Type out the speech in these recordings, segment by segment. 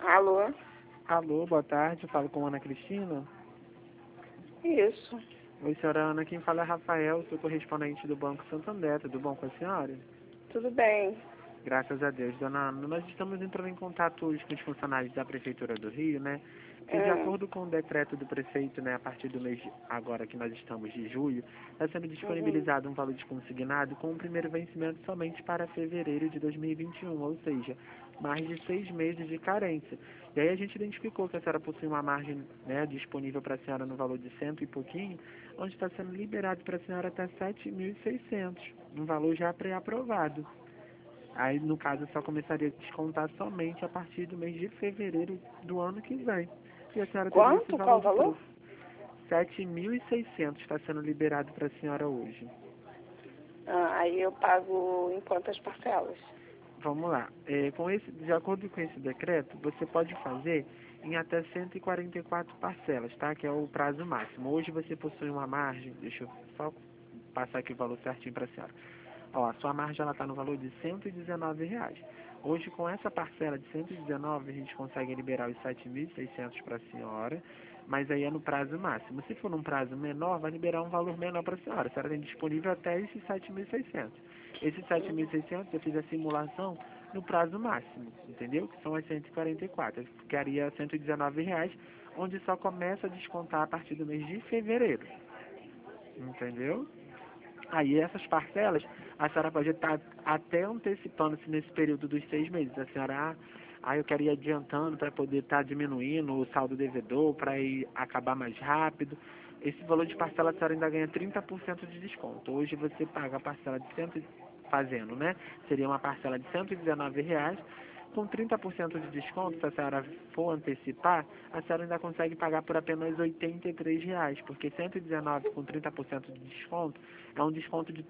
Alô? Alô, boa tarde, eu falo com Ana Cristina. Isso. Oi, senhora Ana, quem fala é Rafael, sou correspondente do Banco Santander, tudo bom com a senhora? Tudo bem. Graças a Deus, dona Ana. Nós estamos entrando em contato hoje com os funcionários da Prefeitura do Rio, né? Que de acordo com o decreto do prefeito, né, a partir do mês, agora que nós estamos de julho, está sendo disponibilizado um valor de consignado com o primeiro vencimento somente para fevereiro de 2021, ou seja, mais de 6 meses de carência. E aí a gente identificou que a senhora possui uma margem, né, disponível para a senhora no valor de cento e pouquinho, onde está sendo liberado para a senhora até 7.600, um valor já pré-aprovado. Aí, no caso, só começaria a descontar somente a partir do mês de fevereiro do ano que vem. E a senhora teria esse Quanto? Qual valor o de valor? trouxe. 7.600 está sendo liberado para a senhora hoje. Aí eu pago em quantas parcelas? Vamos lá. De acordo com esse decreto, você pode fazer em até 144 parcelas, tá? Que é o prazo máximo. Hoje você possui uma margem, deixa eu só passar aqui o valor certinho para a senhora. Ó, a sua margem está no valor de R$ 119. Hoje, com essa parcela de 119, a gente consegue liberar os 7.600 para a senhora, mas aí é no prazo máximo. Se for num prazo menor, vai liberar um valor menor para a senhora. A senhora tem disponível até esses 7.600. Esses 7.600 eu fiz a simulação no prazo máximo, entendeu? Que são as 144. Eu ficaria R$ 119, onde só começa a descontar a partir do mês de fevereiro. Entendeu? Aí essas parcelas, a senhora pode estar até antecipando-se nesse período dos 6 meses. A senhora, eu quero ir adiantando para poder estar diminuindo o saldo devedor, para ir acabar mais rápido. Esse valor de parcela a senhora ainda ganha 30% de desconto. Hoje você paga a parcela de fazendo, né? Seria uma parcela de R$ 119. Com 30% de desconto, se a senhora for antecipar, a senhora ainda consegue pagar por apenas R$ 83, porque 119 com 30% de desconto é um desconto de R$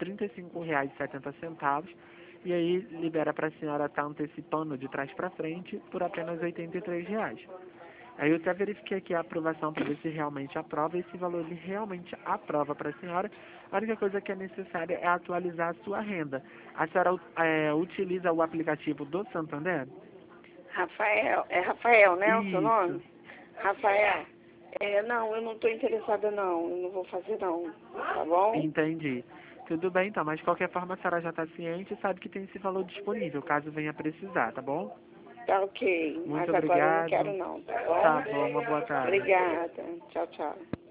35,70, e aí libera para a senhora estar antecipando de trás para frente por apenas R$ 83. Aí eu até verifiquei aqui a aprovação para ver se realmente aprova, e esse valor ele realmente aprova para a senhora. A única coisa que é necessária é atualizar a sua renda. A senhora utiliza o aplicativo do Santander? Rafael. É Rafael, né? O seu Isso, nome? Rafael. Não, eu não estou interessada não. Eu não vou fazer não. Tá bom? entendi. Tudo bem então, mas de qualquer forma a senhora já está ciente e sabe que tem esse valor disponível, caso venha precisar, tá bom? Tá ok. Muito Mas agora eu não obrigado. quero não, tá Tá bom? bom, uma boa tarde. Obrigada. Tchau, tchau.